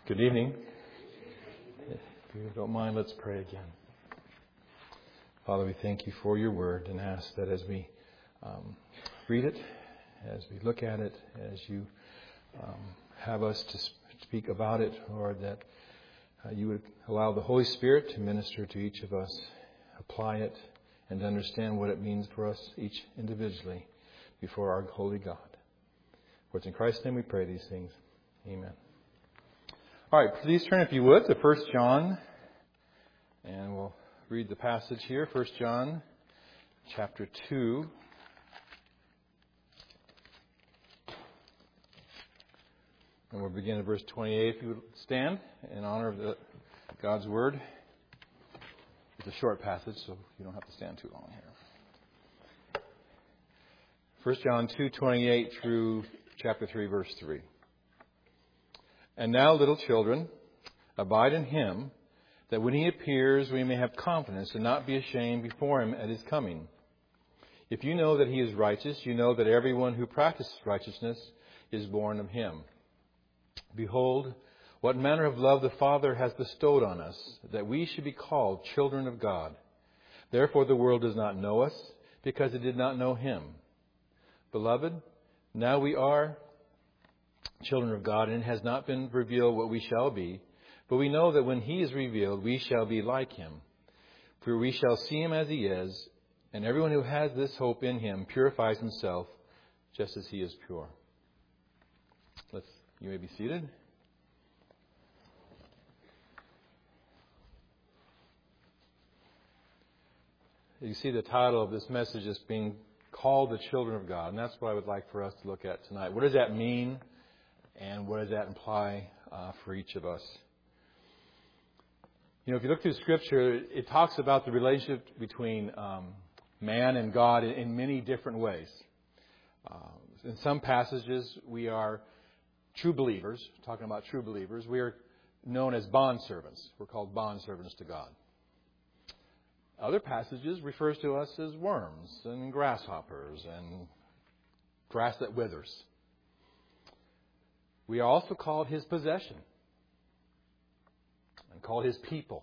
Good evening. If you don't mind, let's pray again. Father, we thank you for your word and ask that as we read it, as we look at it, as you have us to speak about it, Lord, that you would allow the Holy Spirit to minister to each of us, apply it, and understand what it means for us each individually before our holy God. For it's in Christ's name we pray these things. Amen. All right, please turn, if you would, to 1 John, and we'll read the passage here, 1 John chapter 2. And we'll begin at verse 28. If you would stand in honor of God's Word. It's a short passage, so you don't have to stand too long here. 1 John 2:28 through chapter 3, verse 3. And now, little children, abide in Him, that when He appears we may have confidence and not be ashamed before Him at His coming. If you know that He is righteous, you know that everyone who practices righteousness is born of Him. Behold, what manner of love the Father has bestowed on us, that we should be called children of God. Therefore the world does not know us, because it did not know Him. Beloved, now we are children of God, and it has not been revealed what we shall be. But we know that when He is revealed, we shall be like Him. For we shall see Him as He is, and everyone who has this hope in Him purifies himself just as He is pure. You may be seated. You see the title of this message is being called the children of God, and that's what I would like for us to look at tonight. What does that mean? And what does that imply for each of us? You know, if you look through Scripture, it talks about the relationship between man and God in many different ways. In some passages, we are true believers. Talking about true believers, we are known as bondservants. We're called bondservants to God. Other passages refers to us as worms and grasshoppers and grass that withers. We are also called His possession and called His people.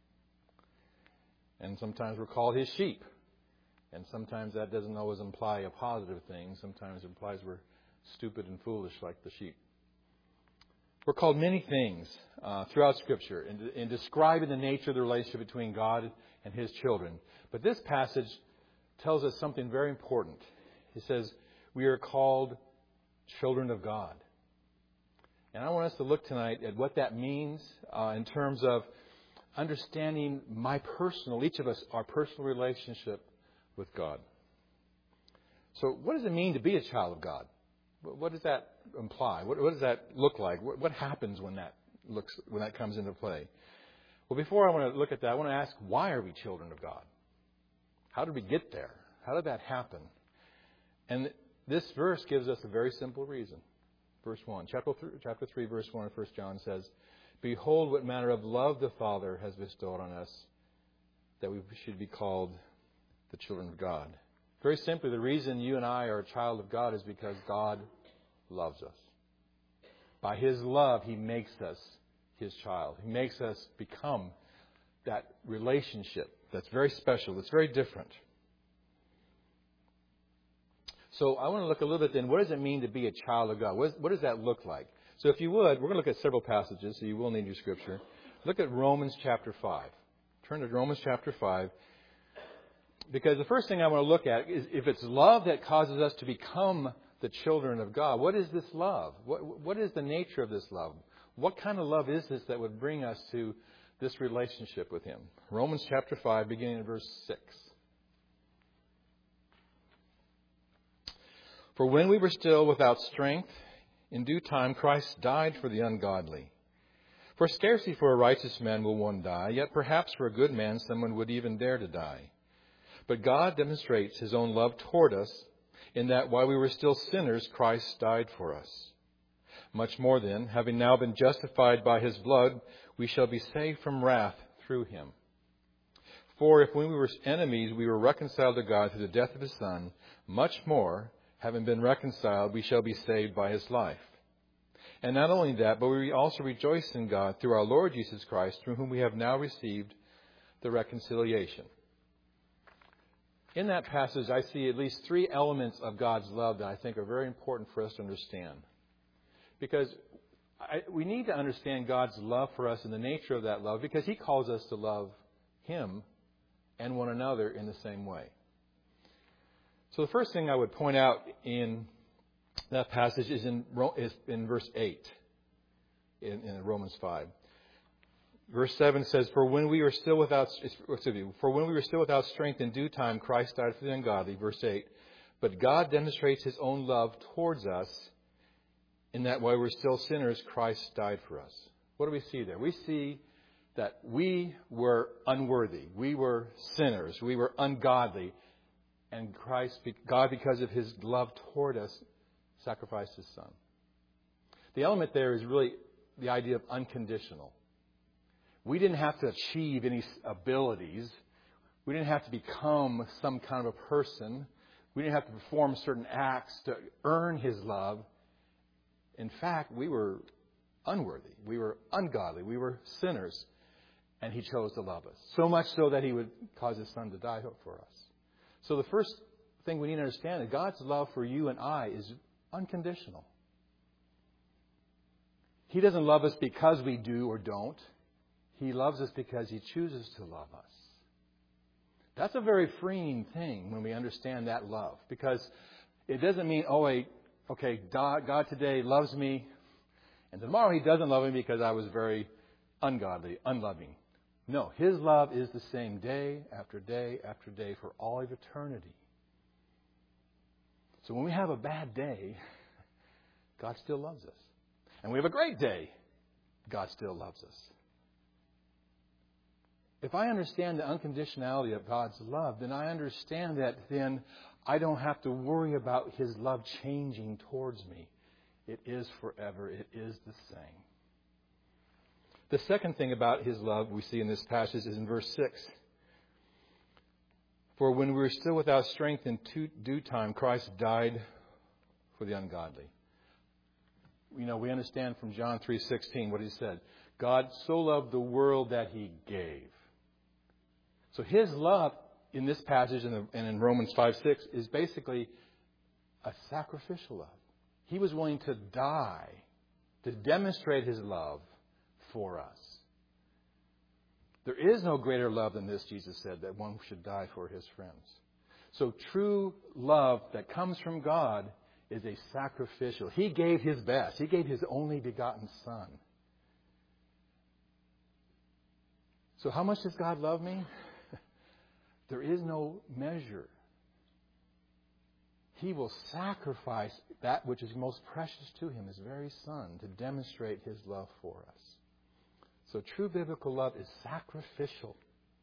And sometimes we're called His sheep. And sometimes that doesn't always imply a positive thing. Sometimes it implies we're stupid and foolish like the sheep. We're called many things throughout Scripture in describing the nature of the relationship between God and His children. But this passage tells us something very important. It says we are called children of God. And I want us to look tonight at what that means in terms of understanding each of us, our personal relationship with God. So what does it mean to be a child of God? What does that imply? What does that look like? What happens when that comes into play? Well, before I want to look at that, I want to ask, why are we children of God? How did we get there? How did that happen? And this verse gives us a very simple reason. Verse 1, chapter 3, verse 1 of 1 John says, Behold what manner of love the Father has bestowed on us, that we should be called the children of God. Very simply, the reason you and I are a child of God is because God loves us. By His love, He makes us His child. He makes us become that relationship that's very special, that's very different. So I want to look a little bit then, what does it mean to be a child of God? What does that look like? So if you would, we're going to look at several passages, so you will need your Scripture. Look at Romans chapter 5. Turn to Romans chapter 5. Because the first thing I want to look at is if it's love that causes us to become the children of God, what is this love? What is the nature of this love? What kind of love is this that would bring us to this relationship with Him? Romans chapter 5, beginning in verse 6. For when we were still without strength, in due time Christ died for the ungodly. For scarcely for a righteous man will one die, yet perhaps for a good man someone would even dare to die. But God demonstrates His own love toward us in that while we were still sinners, Christ died for us. Much more then, having now been justified by His blood, we shall be saved from wrath through Him. For if when we were enemies, we were reconciled to God through the death of His Son, much more, having been reconciled, we shall be saved by His life. And not only that, but we also rejoice in God through our Lord Jesus Christ, through whom we have now received the reconciliation. In that passage, I see at least three elements of God's love that I think are very important for us to understand. Because we need to understand God's love for us and the nature of that love, because He calls us to love Him and one another in the same way. So the first thing I would point out in that passage is in verse 8 in Romans 5. Verse 7 says, For when we were still without strength, in due time Christ died for the ungodly. Verse 8, But God demonstrates His own love towards us, in that while we're still sinners, Christ died for us. What do we see there? We see that we were unworthy. We were sinners. We were ungodly. And God, because of His love toward us, sacrificed His Son. The element there is really the idea of unconditional. We didn't have to achieve any abilities. We didn't have to become some kind of a person. We didn't have to perform certain acts to earn His love. In fact, we were unworthy. We were ungodly. We were sinners. And He chose to love us. So much so that He would cause His Son to die for us. So the first thing we need to understand is God's love for you and I is unconditional. He doesn't love us because we do or don't. He loves us because He chooses to love us. That's a very freeing thing when we understand that love. Because it doesn't mean, God today loves me, and tomorrow He doesn't love me because I was very ungodly, unloving. No, His love is the same day after day after day for all of eternity. So when we have a bad day, God still loves us. And we have a great day, God still loves us. If I understand the unconditionality of God's love, then I understand that then I don't have to worry about His love changing towards me. It is forever. It is the same. The second thing about His love we see in this passage is in verse 6. For when we were still without strength, in due time Christ died for the ungodly. We understand from John 3:16 what He said. God so loved the world that He gave. So His love in this passage and in Romans 5:6 is basically a sacrificial love. He was willing to die to demonstrate His love for us. There is no greater love than this, Jesus said, that one should die for his friends. So true love that comes from God is a sacrificial. He gave His best. He gave His only begotten Son. So how much does God love me? There is no measure. He will sacrifice that which is most precious to Him, His very Son, to demonstrate His love for us. So true biblical love is sacrificial.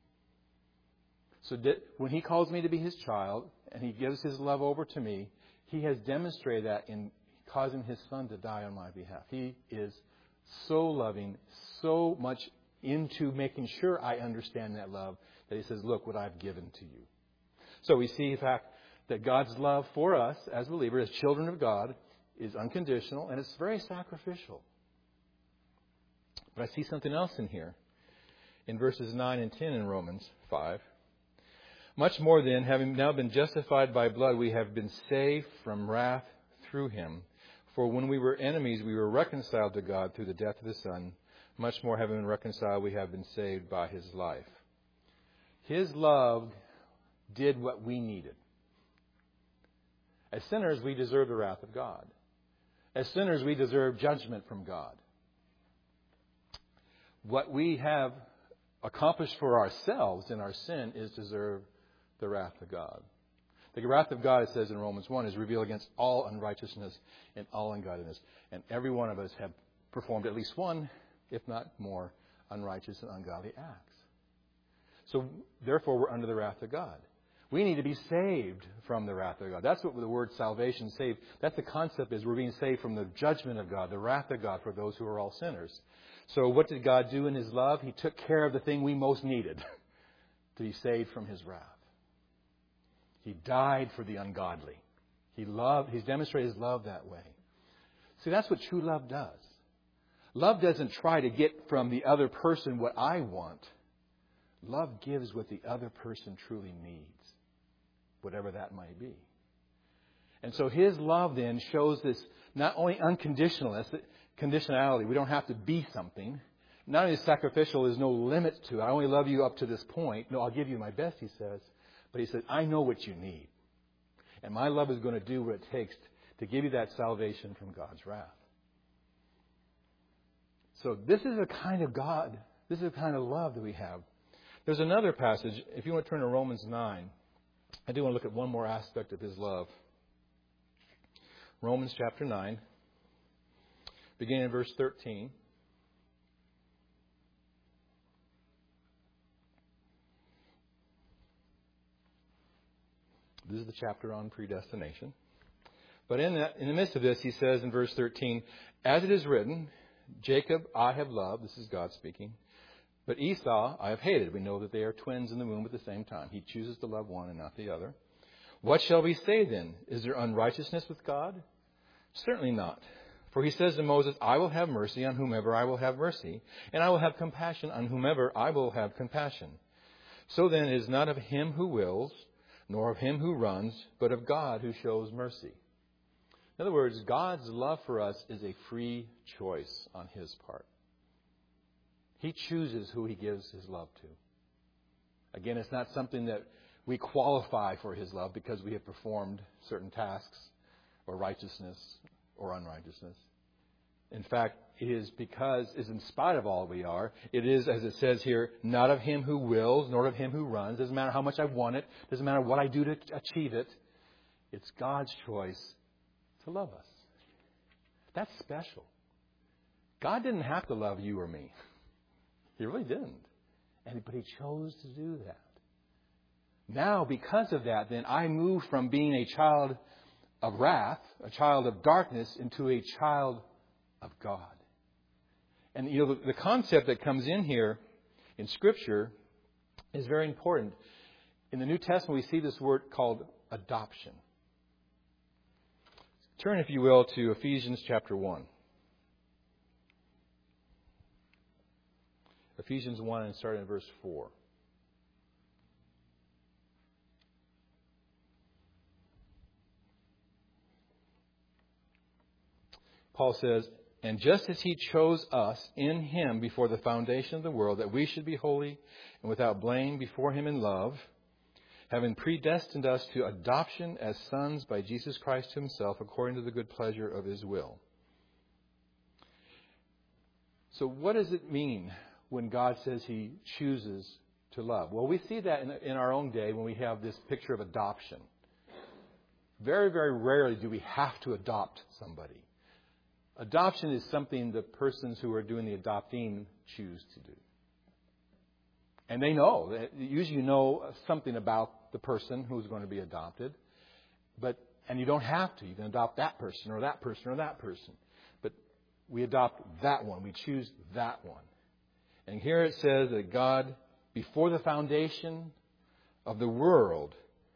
So when He calls me to be His child and He gives His love over to me, He has demonstrated that in causing His Son to die on my behalf. He is so loving, so much into making sure I understand that love, that He says, look what I've given to you. So we see, in fact, that God's love for us as believers, as children of God, is unconditional and it's very sacrificial. But I see something else in here. In verses 9 and 10 in Romans 5. Much more then, having now been justified by blood, we have been saved from wrath through Him. For when we were enemies, we were reconciled to God through the death of His Son. Much more, having been reconciled, we have been saved by His life. His love did what we needed. As sinners, we deserve the wrath of God. As sinners, we deserve judgment from God. What we have accomplished for ourselves in our sin is deserve the wrath of God. The wrath of God, it says in Romans 1, is revealed against all unrighteousness and all ungodliness. And every one of us have performed at least one, if not more, unrighteous and ungodly acts. So, therefore, we're under the wrath of God. We need to be saved from the wrath of God. That's what the word salvation, saved, that's the concept is. We're being saved from the judgment of God, the wrath of God for those who are all sinners. So what did God do in His love? He took care of the thing we most needed to be saved from His wrath. He died for the ungodly. He's demonstrated His love that way. See, that's what true love does. Love doesn't try to get from the other person what I want. Love gives what the other person truly needs, whatever that might be. And so His love then shows this not only conditionality. We don't have to be something. Not only sacrificial, there's no limit to it. I only love you up to this point. No, I'll give you my best, He says. But He says, I know what you need. And my love is going to do what it takes to give you that salvation from God's wrath. So this is a kind of God. This is a kind of love that we have. There's another passage. If you want to turn to Romans 9, I do want to look at one more aspect of His love. Romans chapter 9, beginning in verse 13. This is the chapter on predestination. But in the midst of this, he says in verse 13, as it is written, Jacob I have loved, this is God speaking, but Esau I have hated. We know that they are twins in the womb at the same time. He chooses to love one and not the other. What shall we say then? Is there unrighteousness with God? Certainly not. For He says to Moses, I will have mercy on whomever I will have mercy, and I will have compassion on whomever I will have compassion. So then it is not of him who wills, nor of him who runs, but of God who shows mercy. In other words, God's love for us is a free choice on His part. He chooses who He gives His love to. Again, it's not something that we qualify for His love because we have performed certain tasks or righteousness or unrighteousness. In fact, it is because, is in spite of all we are, it is, as it says here, not of him who wills, nor of him who runs. Doesn't matter how much I want it. Doesn't matter what I do to achieve it. It's God's choice to love us. That's special. God didn't have to love you or me. He really didn't. But He chose to do that. Now, because of that, then I move from being a child of wrath, a child of darkness, into a child of God. And the concept that comes in here in Scripture is very important. In the New Testament, we see this word called adoption. Turn, if you will, to Ephesians chapter 1. Ephesians 1 and starting in verse 4. Paul says, and just as He chose us in Him before the foundation of the world, that we should be holy and without blame before Him in love, having predestined us to adoption as sons by Jesus Christ Himself, according to the good pleasure of His will. So what does it mean when God says He chooses to love? Well, we see that in our own day when we have this picture of adoption. Very, very rarely do we have to adopt somebody. Adoption is something the persons who are doing the adopting choose to do. And they know. Usually you know something about the person who's going to be adopted. And you don't have to. You can adopt that person or that person or that person. But we adopt that one. We choose that one. And here it says that God, before the foundation of the world,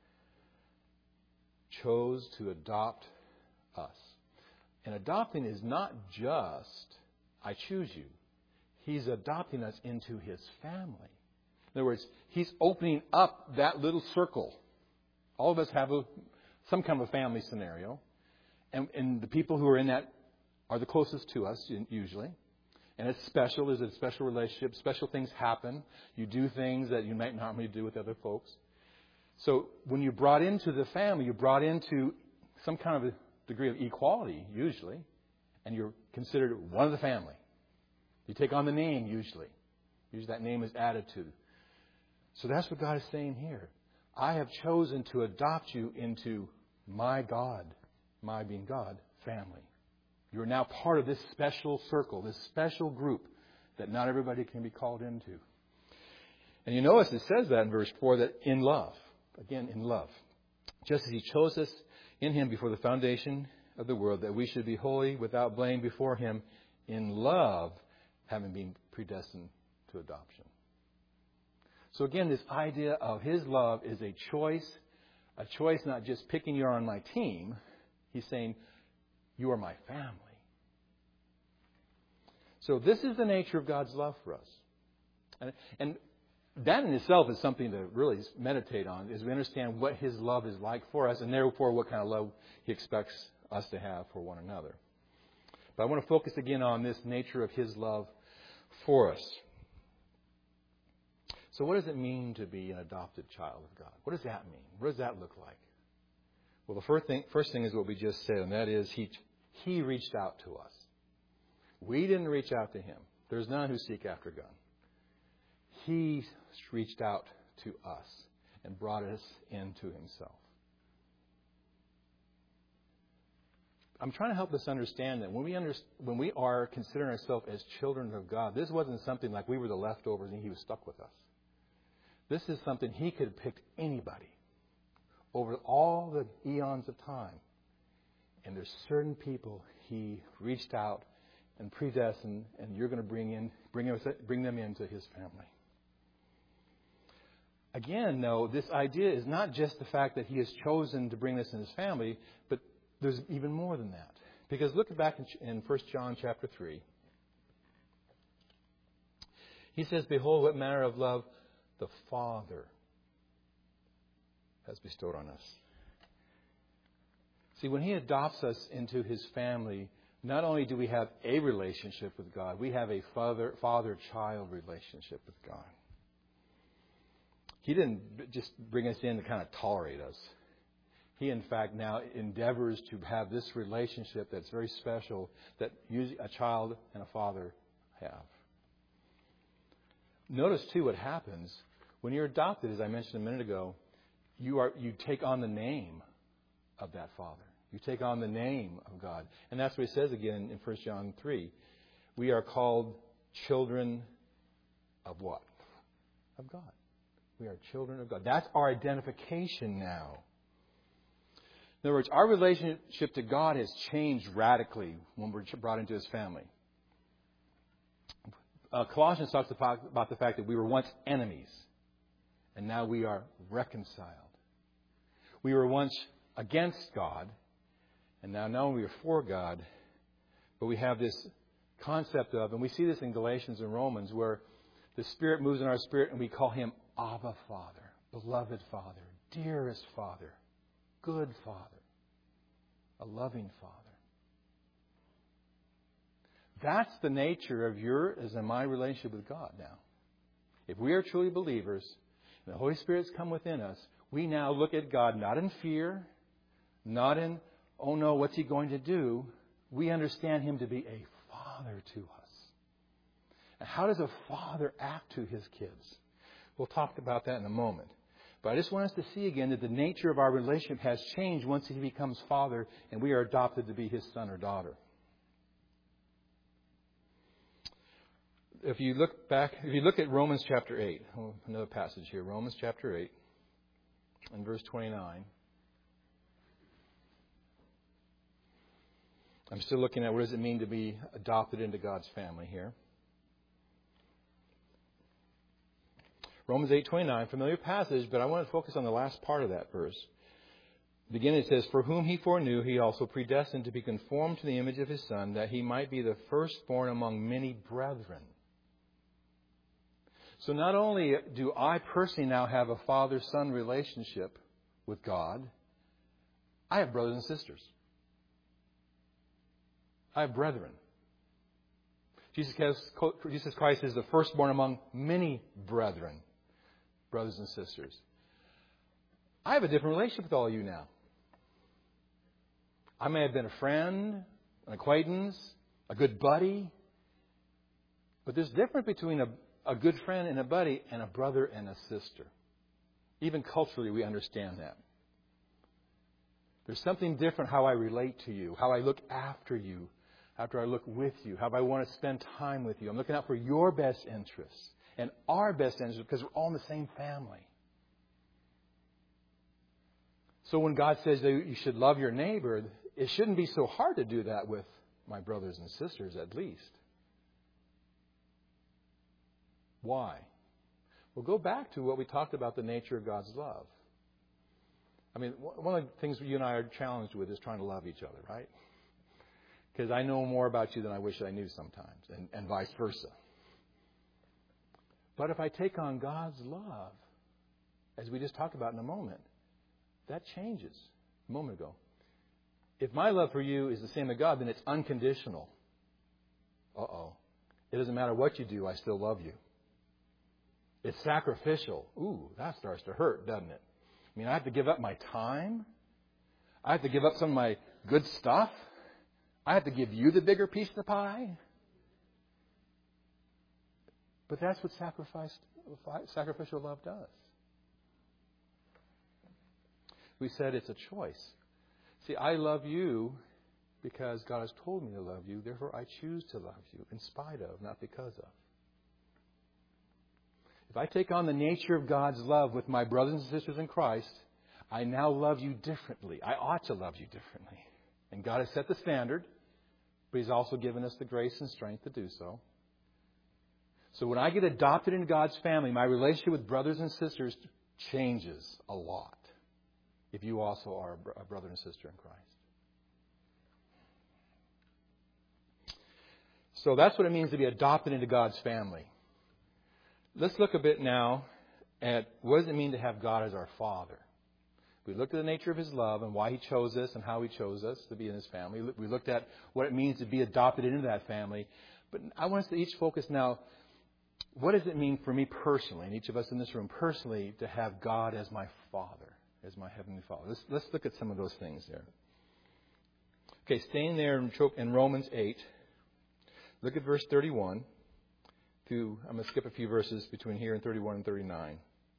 chose to adopt us. And adopting is not just, I choose you. He's adopting us into His family. In other words, He's opening up that little circle. All of us have some kind of a family scenario. And the people who are in that are the closest to us, usually. And it's special. There's a special relationship. Special things happen. You do things that you might normally do with other folks. So when you're brought into the family, you're brought into some kind of a degree of equality, usually. And you're considered one of the family. You take on the name, usually. Usually that name is added to. So that's what God is saying here. I have chosen to adopt you into my God, my being God, family. You're now part of this special circle, this special group that not everybody can be called into. And you notice it says that in verse 4, that in love. Again, in love. Just as He chose us in Him before the foundation of the world, that we should be holy, without blame before Him, in love, having been predestined to adoption. So again, this idea of His love is a choice not just picking you're on my team. He's saying, you are my family. So this is the nature of God's love for us. And that in itself is something to really meditate on, is we understand what His love is like for us, and therefore what kind of love He expects us to have for one another. But I want to focus again on this nature of His love for us. So what does it mean to be an adopted child of God? What does that mean? What does that look like? Well, the first thing is what we just said, and that is He reached out to us. We didn't reach out to Him. There's none who seek after God. He reached out to us and brought us into Himself. I'm trying to help us understand that when we are considering ourselves as children of God, this wasn't something like we were the leftovers and He was stuck with us. This is something He could have picked anybody over all the eons of time. And there's certain people He reached out and predestined, and you're going to bring them into His family. Again, though, this idea is not just the fact that He has chosen to bring us in His family, but there's even more than that. Because look back in 1 John chapter 3. He says, "Behold, what manner of love the Father has bestowed on us." See, when He adopts us into His family, not only do we have a relationship with God, we have a father-child relationship with God. He didn't just bring us in to kind of tolerate us. He, in fact, now endeavors to have this relationship that's very special that usually a child and a father have. Notice, too, what happens when you're adopted, as I mentioned a minute ago, you take on the name of that father. You take on the name of God. And that's what He says again in 1 John 3. We are called children of what? Of God. We are children of God. That's our identification now. In other words, our relationship to God has changed radically when we're brought into His family. Colossians talks about the fact that we were once enemies, and now we are reconciled. We were once against God, and now we are for God. But we have this concept of, and we see this in Galatians and Romans, where the Spirit moves in our spirit and we call Him Abba Father, beloved Father, dearest Father, good Father, a loving Father. That's the nature of yours and my relationship with God now. If we are truly believers, and the Holy Spirit's come within us, we now look at God not in fear, not in, oh no, what's He going to do? We understand Him to be a Father to us. And how does a father act to his kids? We'll talk about that in a moment. But I just want us to see again that the nature of our relationship has changed once He becomes Father and we are adopted to be His son or daughter. If you look at Romans chapter 8, another passage here, Romans chapter 8 and verse 29. I'm still looking at what does it mean to be adopted into God's family here. Romans 8:29, familiar passage, but I want to focus on the last part of that verse. Beginning it says, "For whom He foreknew, He also predestined to be conformed to the image of His Son, that He might be the firstborn among many brethren." So not only do I personally now have a father-son relationship with God, I have brothers and sisters. I have brethren. Jesus Christ is the firstborn among many brethren, brothers and sisters. I have a different relationship with all of you now. I may have been a friend, an acquaintance, a good buddy, but there's a difference between a good friend and a buddy and a brother and a sister. Even culturally, we understand that. There's something different how I relate to you, how I look after you, after I look with you, how I want to spend time with you. I'm looking out for your best interests and our best interests because we're all in the same family. So when God says that you should love your neighbor, it shouldn't be so hard to do that with my brothers and sisters at least. Why? Well, go back to what we talked about, the nature of God's love. I mean, one of the things you and I are challenged with is trying to love each other, right? because I know more about you than I wish I knew sometimes, and vice versa. But if I take on God's love, as we just talked about in a moment, that changes. A moment ago. If my love for you is the same as God, then it's unconditional. Uh-oh. It doesn't matter what you do, I still love you. It's sacrificial. Ooh, that starts to hurt, doesn't it? I mean, I have to give up my time. I have to give up some of my good stuff. I have to give you the bigger piece of the pie. But that's what sacrificial love does. We said it's a choice. See, I love you because God has told me to love you. Therefore, I choose to love you in spite of, not because of. If I take on the nature of God's love with my brothers and sisters in Christ, I now love you differently. I ought to love you differently. And God has set the standard, but He's also given us the grace and strength to do so. So when I get adopted into God's family, my relationship with brothers and sisters changes a lot. If you also are a brother and sister in Christ. So that's what it means to be adopted into God's family. Let's look a bit now at what does it mean to have God as our Father. We looked at the nature of His love and why He chose us and how He chose us to be in His family. We looked at what it means to be adopted into that family. But I want us to each focus now, what does it mean for me personally, and each of us in this room personally, to have God as my Father, as my Heavenly Father? Let's look at some of those things there. Okay, staying there in Romans 8, look at verse 31. I'm going to skip a few verses between here and 31 and 39.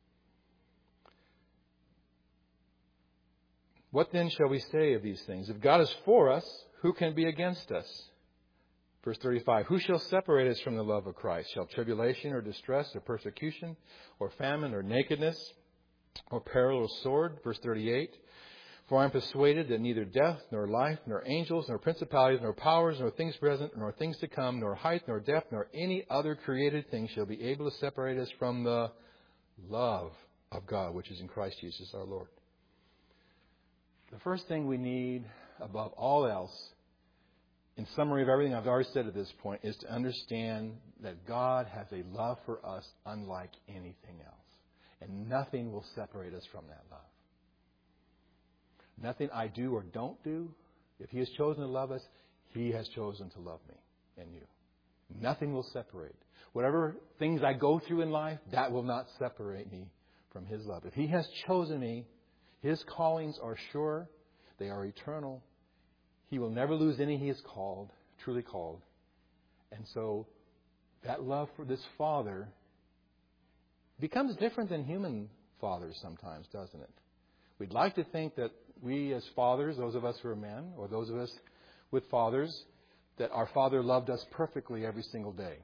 What then shall we say of these things? If God is for us, who can be against us? Verse 35, who shall separate us from the love of Christ? Shall tribulation or distress or persecution or famine or nakedness or peril or sword? Verse 38, for I am persuaded that neither death, nor life, nor angels, nor principalities, nor powers, nor things present, nor things to come, nor height, nor depth, nor any other created thing shall be able to separate us from the love of God, which is in Christ Jesus our Lord. The first thing we need above all else, in summary of everything I've already said at this point, is to understand that God has a love for us unlike anything else. And nothing will separate us from that love. Nothing I do or don't do. If He has chosen to love us, He has chosen to love me and you. Nothing will separate. Whatever things I go through in life, that will not separate me from His love. If He has chosen me, His callings are sure. They are eternal. He will never lose any He has called, truly called. And so that love for this Father becomes different than human fathers sometimes, doesn't it? We'd like to think that we as fathers, those of us who are men, or those of us with fathers, that our Father loved us perfectly every single day.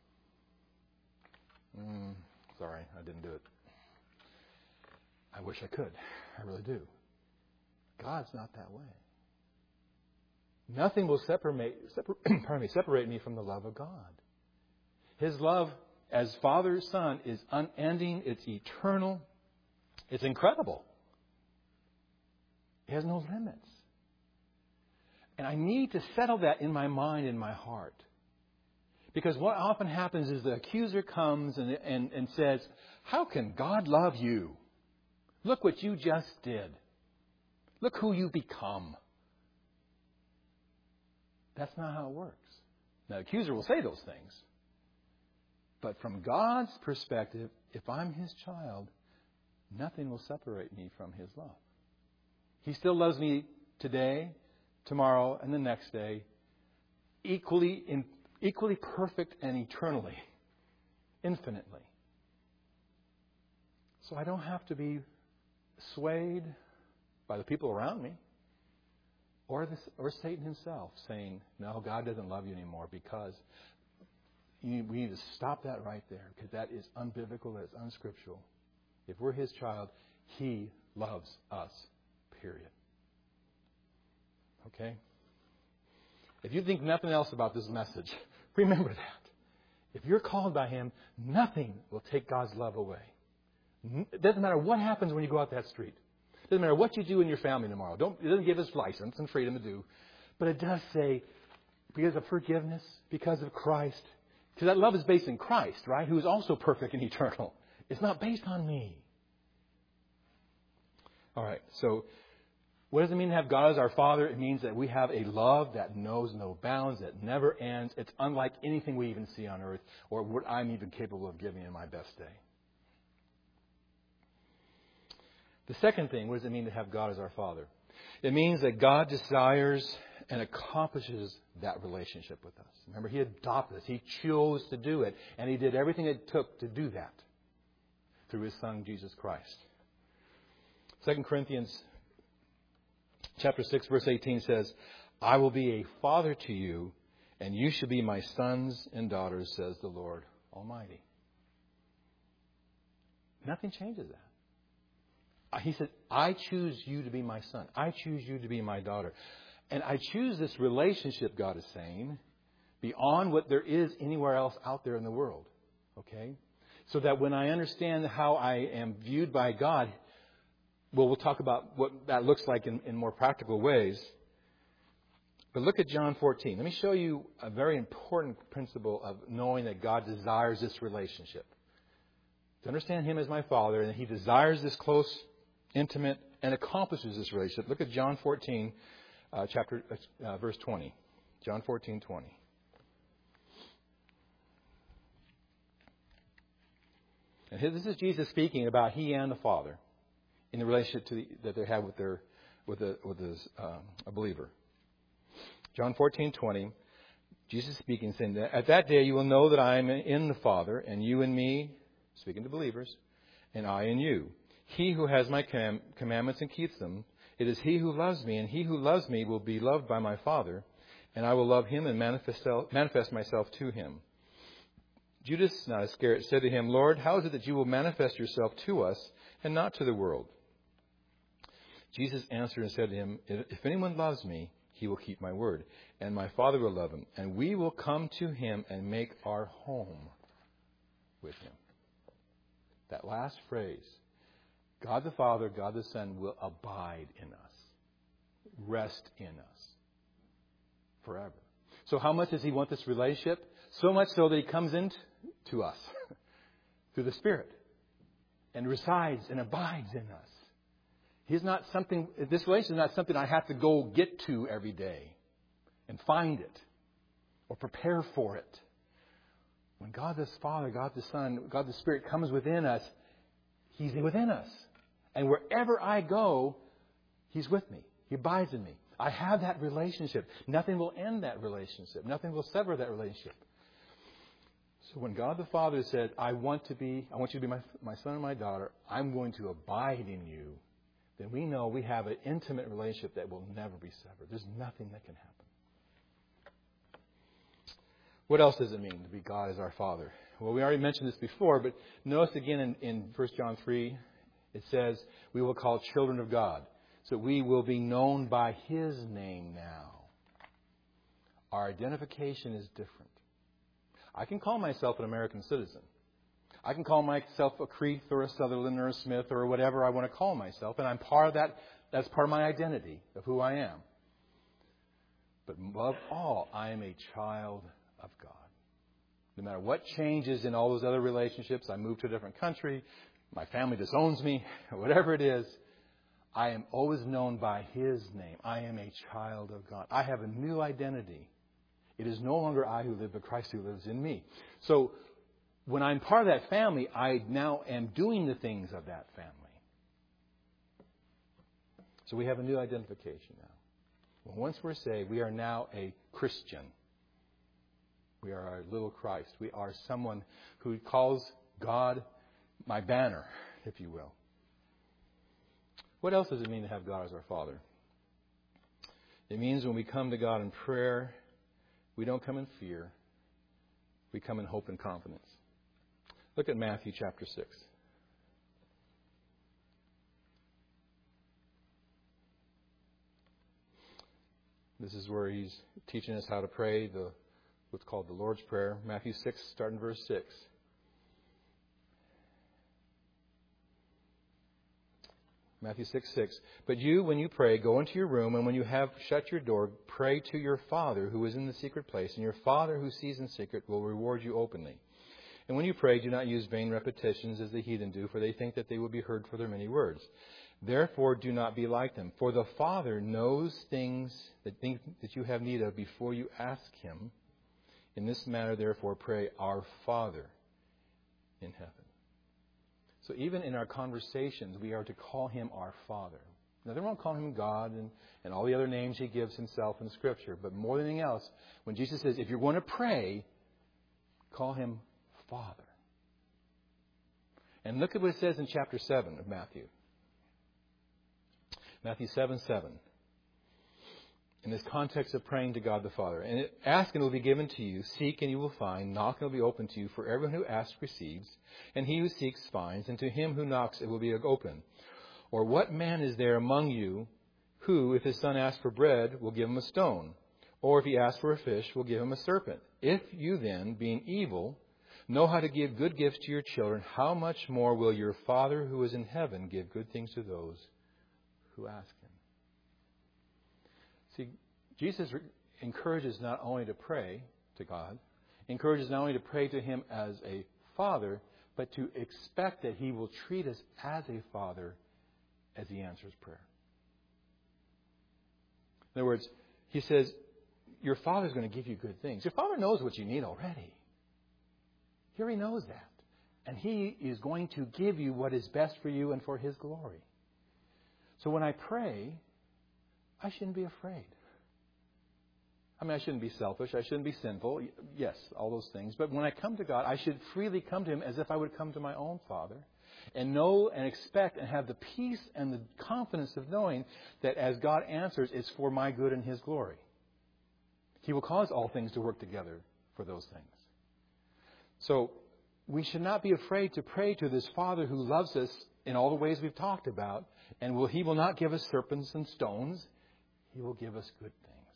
Sorry, I didn't do it. I wish I could. I really do. God's not that way. Nothing will separate me from the love of God. His love as Father, Son is unending. It's eternal. It's incredible. It has no limits. And I need to settle that in my mind and my heart. Because what often happens is the accuser comes and says, how can God love you? Look what you just did. Look who you become. That's not how it works. Now, the accuser will say those things. But from God's perspective, if I'm His child, nothing will separate me from His love. He still loves me today, tomorrow, and the next day, equally perfect and eternally, infinitely. So I don't have to be swayed by the people around me or Satan himself saying, no, God doesn't love you anymore, because we need to stop that right there, because that is unbiblical, that is unscriptural. If we're His child, He loves us. Period. Okay? If you think nothing else about this message, remember that. If you're called by Him, nothing will take God's love away. It doesn't matter what happens when you go out that street. It doesn't matter what you do in your family tomorrow. It doesn't give us license and freedom to do. But it does say, because of forgiveness, because of Christ. Because that love is based in Christ, right? Who is also perfect and eternal. It's not based on me. All right, so what does it mean to have God as our Father? It means that we have a love that knows no bounds, that never ends. It's unlike anything we even see on earth or what I'm even capable of giving in my best day. The second thing, what does it mean to have God as our Father? It means that God desires and accomplishes that relationship with us. Remember, He adopted us. He chose to do it. And He did everything it took to do that through His Son, Jesus Christ. 2 Corinthians chapter 6, verse 18 says, I will be a father to you, and you shall be my sons and daughters, says the Lord Almighty. Nothing changes that. He said, I choose you to be my son. I choose you to be my daughter. And I choose this relationship, God is saying, beyond what there is anywhere else out there in the world. Okay? So that when I understand how I am viewed by God, well, we'll talk about what that looks like in more practical ways. But look at John 14. Let me show you a very important principle of knowing that God desires this relationship. To understand Him as my Father, and that He desires this close, intimate, and accomplishes this relationship. Look at John 14, verse 20. John 14:20. And this is Jesus speaking about He and the Father in the relationship that they have with a believer. John 14:20. Jesus speaking, saying that at that day you will know that I am in the Father, and you in me, speaking to believers, and I in you. He who has my commandments and keeps them, it is he who loves me, and he who loves me will be loved by my Father, and I will love him and manifest myself to him. Judas, not Iscariot, said to him, Lord, how is it that you will manifest yourself to us and not to the world? Jesus answered and said to him, if anyone loves me, he will keep my word, and my Father will love him, and we will come to him and make our home with him. That last phrase, God the Father, God the Son will abide in us, rest in us forever. So how much does He want this relationship? So much so that He comes into us through the Spirit and resides and abides in us. This relationship is not something I have to go get to every day and find it or prepare for it. When God the Father, God the Son, God the Spirit comes within us, He's within us. And wherever I go, He's with me. He abides in me. I have that relationship. Nothing will end that relationship. Nothing will sever that relationship. So when God the Father said, I want you to be my son and my daughter, I'm going to abide in you, then we know we have an intimate relationship that will never be severed. There's nothing that can happen. What else does it mean to be God as our Father? Well, we already mentioned this before, but notice again in 1 John 3, it says we will call children of God. So we will be known by His name now. Our identification is different. I can call myself an American citizen. I can call myself a Creeth or a Sutherland or a Smith or whatever I want to call myself, and I'm part of that. That's part of my identity of who I am. But above all, I am a child of God. No matter what changes in all those other relationships, I move to a different country, my family disowns me, whatever it is, I am always known by His name. I am a child of God. I have a new identity. It is no longer I who live, but Christ who lives in me. So when I'm part of that family, I now am doing the things of that family. So we have a new identification now. Well, once we're saved, we are now a Christian. We are our little Christ. We are someone who calls God my banner, if you will. What else does it mean to have God as our Father? It means when we come to God in prayer, we don't come in fear. We come in hope and confidence. Look at Matthew chapter 6. This is where He's teaching us how to pray what's called the Lord's Prayer. Matthew 6, starting verse 6. Matthew 6:6. But you, when you pray, go into your room, and when you have shut your door, pray to your Father who is in the secret place, and your Father who sees in secret will reward you openly. And when you pray, do not use vain repetitions as the heathen do, for they think that they will be heard for their many words. Therefore, do not be like them. For the Father knows things that you have need of before you ask Him. In this manner, therefore, pray, Our Father in heaven. So even in our conversations, we are to call Him our Father. Nothing wrong calling Him God and all the other names He gives Himself in Scripture. But more than anything else, when Jesus says, if you're going to pray, call Him Father. And look at what it says in chapter 7 of Matthew. Matthew 7:7. In this context of praying to God the Father. And ask and it will be given to you. Seek and you will find. Knock and it will be opened to you. For everyone who asks receives. And he who seeks finds. And to him who knocks it will be open. Or what man is there among you who, if his son asks for bread, will give him a stone? Or if he asks for a fish, will give him a serpent? If you then, being evil, know how to give good gifts to your children, how much more will your Father who is in heaven give good things to those who ask Him? See, Jesus encourages not only to pray to God, encourages not only to pray to Him as a Father, but to expect that He will treat us as a Father as He answers prayer. In other words, He says, your Father's going to give you good things. Your Father knows what you need already. He already knows that. And He is going to give you what is best for you and for His glory. So when I pray, I shouldn't be afraid. I mean, I shouldn't be selfish. I shouldn't be sinful. Yes, all those things. But when I come to God, I should freely come to Him as if I would come to my own Father. And know and expect and have the peace and the confidence of knowing that as God answers, it's for my good and His glory. He will cause all things to work together for those things. So we should not be afraid to pray to this Father who loves us in all the ways we've talked about. And He will not give us serpents and stones. He will give us good things.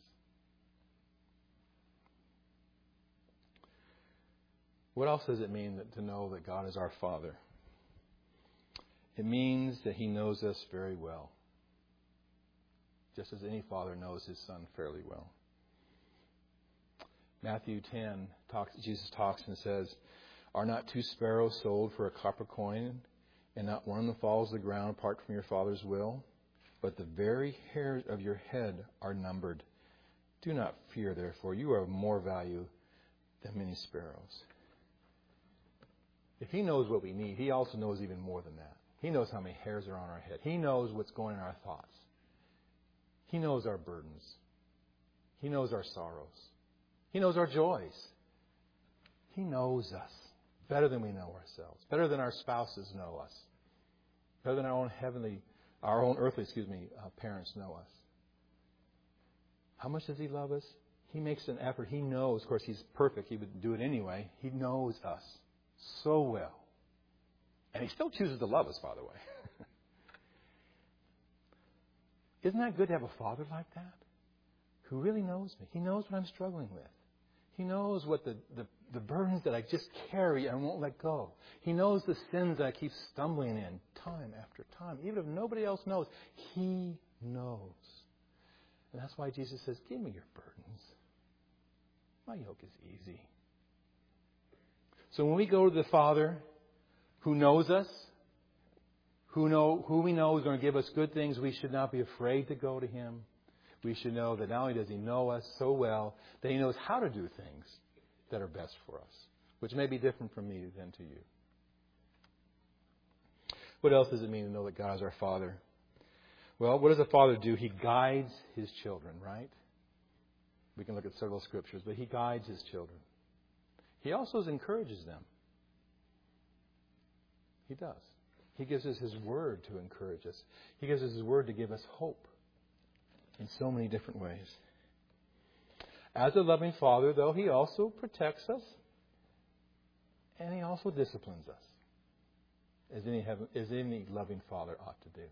What else does it mean to know that God is our Father? It means that He knows us very well. Just as any father knows his son fairly well. Matthew 10, Jesus talks and says, Are not 2 sparrows sold for a copper coin, and not one of them falls to the ground apart from your Father's will? But the very hairs of your head are numbered. Do not fear, therefore. You are of more value than many sparrows. If He knows what we need, He also knows even more than that. He knows how many hairs are on our head. He knows what's going in our thoughts. He knows our burdens. He knows our sorrows. He knows our joys. He knows us better than we know ourselves, better than our spouses know us, better than our own earthly parents know us. How much does He love us? He makes an effort. He knows, of course, He's perfect. He would do it anyway. He knows us so well. And He still chooses to love us, by the way. Isn't that good to have a Father like that? Who really knows me. He knows what I'm struggling with. He knows what the burdens that I just carry and won't let go. He knows the sins that I keep stumbling in time after time. Even if nobody else knows, He knows. And that's why Jesus says, give me your burdens. My yoke is easy. So when we go to the Father who knows us, who we know is going to give us good things, we should not be afraid to go to Him. We should know that not only does He know us so well, that He knows how to do things that are best for us, which may be different from me than to you. What else does it mean to know that God is our Father? Well, what does a father do? He guides his children, right? We can look at several scriptures, but He guides His children. He also encourages them. He does. He gives us His Word to encourage us. He gives us His Word to give us hope in so many different ways. As a loving Father, though, He also protects us and He also disciplines us, as any loving Father ought to do.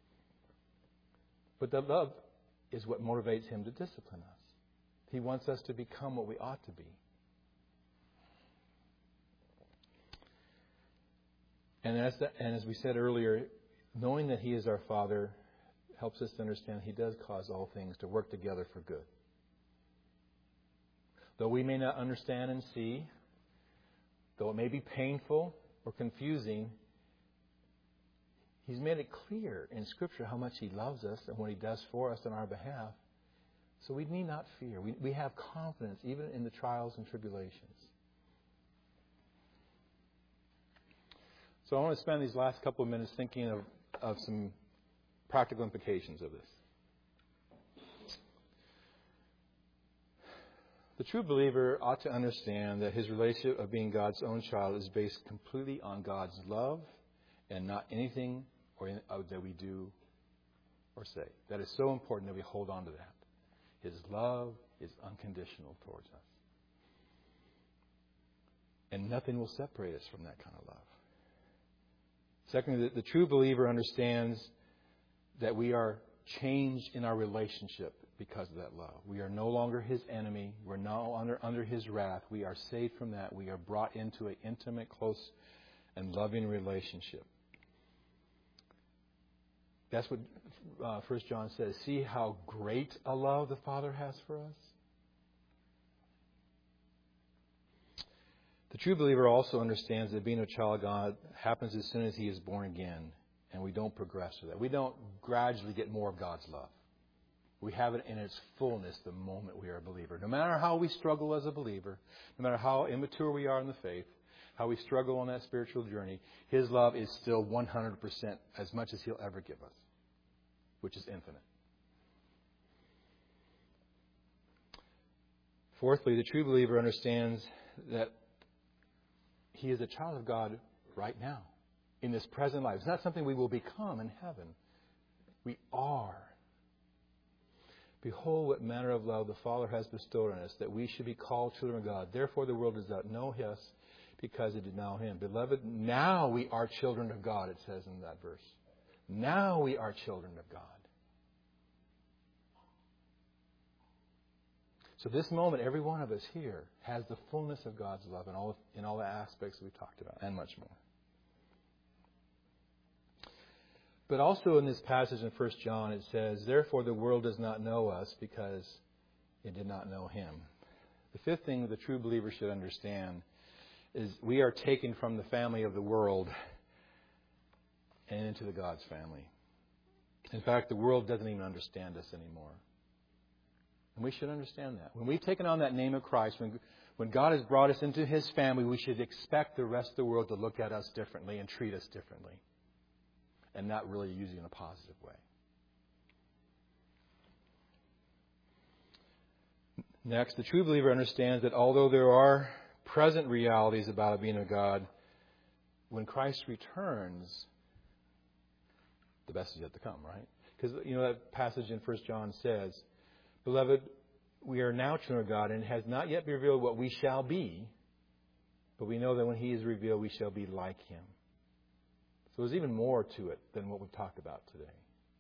But the love is what motivates Him to discipline us. He wants us to become what we ought to be. And as we said earlier, knowing that He is our Father helps us to understand He does cause all things to work together for good. Though we may not understand and see, though it may be painful or confusing, He's made it clear in Scripture how much He loves us and what He does for us on our behalf. So we need not fear. We have confidence even in the trials and tribulations. So I want to spend these last couple of minutes thinking of some practical implications of this. The true believer ought to understand that his relationship of being God's own child is based completely on God's love and not anything that we do or say. That is so important that we hold on to that. His love is unconditional towards us. And nothing will separate us from that kind of love. Secondly, the true believer understands that we are changed in our relationship because of that love. We are no longer His enemy. We're no under His wrath. We are saved from that. We are brought into an intimate, close, and loving relationship. That's what 1 John says. See how great a love the Father has for us? The true believer also understands that being a child of God happens as soon as he is born again, and we don't progress with that. We don't gradually get more of God's love. We have it in its fullness the moment we are a believer. No matter how we struggle as a believer, no matter how immature we are in the faith, how we struggle on that spiritual journey, His love is still 100% as much as He'll ever give us, which is infinite. Fourthly, the true believer understands that he is a child of God right now, in this present life. It's not something we will become in heaven. We are. Behold, what manner of love the Father has bestowed on us, that we should be called children of God. Therefore the world does not know us, because it did not know Him. Beloved, now we are children of God, it says in that verse. Now we are children of God. So this moment, every one of us here has the fullness of God's love in all the aspects we talked about, and much more. But also in this passage in 1 John, it says, therefore the world does not know us because it did not know Him. The fifth thing the true believer should understand is we are taken from the family of the world and into the God's family. In fact, the world doesn't even understand us anymore. And we should understand that. When we've taken on that name of Christ, when God has brought us into His family, we should expect the rest of the world to look at us differently and treat us differently. And not really use it in a positive way. Next, the true believer understands that although there are present realities about being of God, when Christ returns, the best is yet to come, right? Because, that passage in 1 John says, beloved, we are now children of God, and it has not yet been revealed what we shall be, but we know that when He is revealed, we shall be like Him. So there's even more to it than what we've talked about today.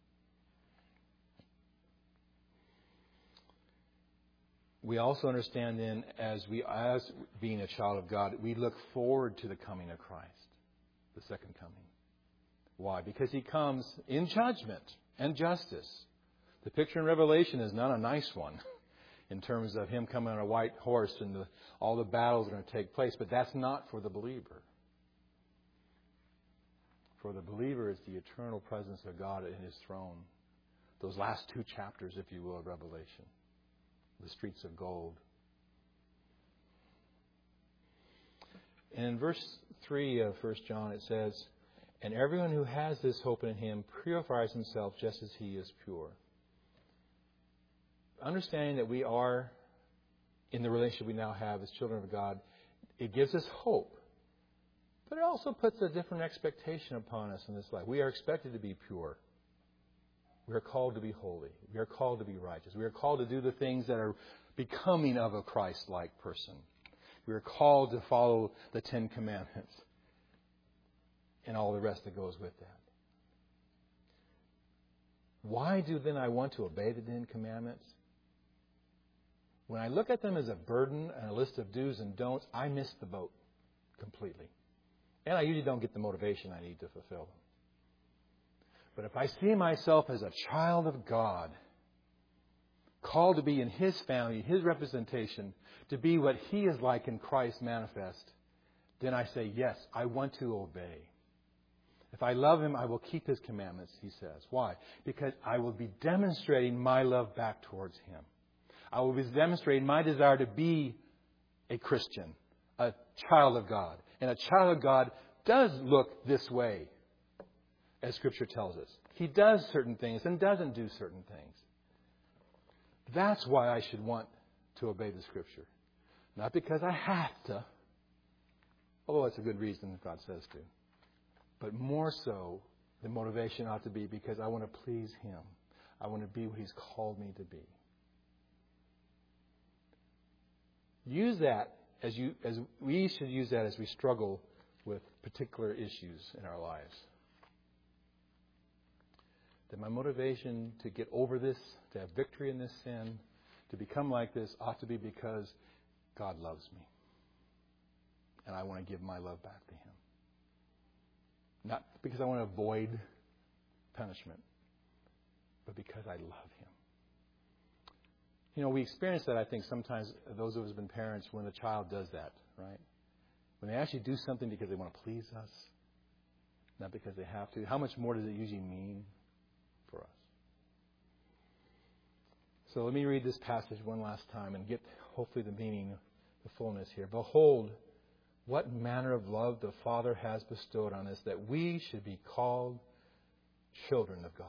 We also understand then, as being a child of God, we look forward to the coming of Christ, the second coming. Why? Because He comes in judgment and justice. The picture in Revelation is not a nice one in terms of Him coming on a white horse and all the battles are going to take place, but that's not for the believer. For the believer, it's the eternal presence of God in His throne. Those last two chapters, if you will, of Revelation. The streets of gold. And in verse 3 of 1 John, it says, and everyone who has this hope in Him purifies himself just as He is pure. Understanding that we are in the relationship we now have as children of God, it gives us hope. But it also puts a different expectation upon us in this life. We are expected to be pure. We are called to be holy. We are called to be righteous. We are called to do the things that are becoming of a Christ-like person. We are called to follow the 10 Commandments and all the rest that goes with that. Why do then I want to obey the 10 Commandments? When I look at them as a burden and a list of do's and don'ts, I miss the boat completely. And I usually don't get the motivation I need to fulfill them. But if I see myself as a child of God, called to be in His family, His representation, to be what He is like in Christ manifest, then I say, yes, I want to obey. If I love Him, I will keep His commandments, He says. Why? Because I will be demonstrating my love back towards Him. I will be demonstrating my desire to be a Christian, a child of God. And a child of God does look this way, as Scripture tells us. He does certain things and doesn't do certain things. That's why I should want to obey the Scripture. Not because I have to, although it's a good reason if God says to. But more so, the motivation ought to be because I want to please Him. I want to be what He's called me to be. Use that as we should use that as we struggle with particular issues in our lives. That my motivation to get over this, to have victory in this sin, to become like this, ought to be because God loves me. And I want to give my love back to Him. Not because I want to avoid punishment, but because I love Him. You know, we experience that, I think, sometimes, those of us who have been parents, when a child does that, right? When they actually do something because they want to please us, not because they have to. How much more does it usually mean for us? So let me read this passage one last time and get, hopefully, the meaning, the fullness here. Behold, what manner of love the Father has bestowed on us, that we should be called children of God.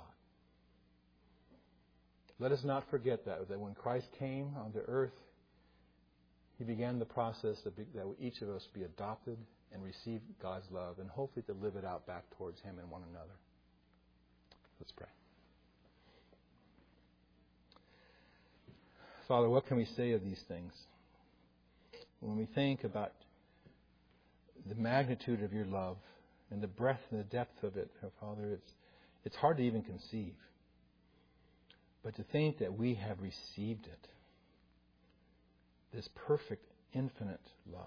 Let us not forget that when Christ came onto earth, He began the process that each of us be adopted and receive God's love, and hopefully to live it out back towards Him and one another. Let's pray. Father, what can we say of these things? When we think about the magnitude of Your love and the breadth and the depth of it, Father, it's hard to even conceive. But to think that we have received it, this perfect, infinite love.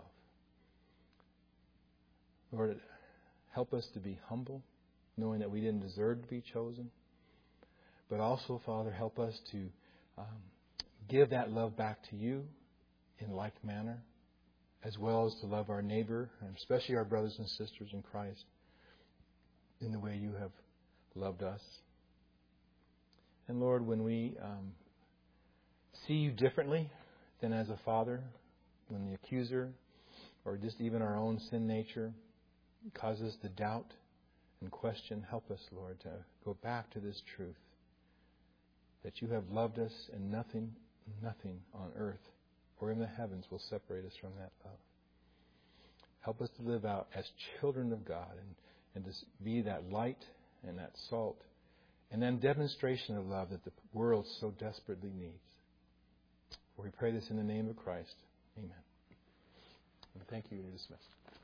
Lord, help us to be humble, knowing that we didn't deserve to be chosen. But also, Father, help us to give that love back to You in like manner, as well as to love our neighbor, and especially our brothers and sisters in Christ, in the way You have loved us. And Lord, when we see You differently than as a father, when the accuser or just even our own sin nature causes us to doubt and question, help us, Lord, to go back to this truth that You have loved us, and nothing on earth or in the heavens will separate us from that love. Help us to live out as children of God and to be that light and that salt and then demonstration of love that the world so desperately needs. For we pray this in the name of Christ. Amen. And thank you. You're dismissed.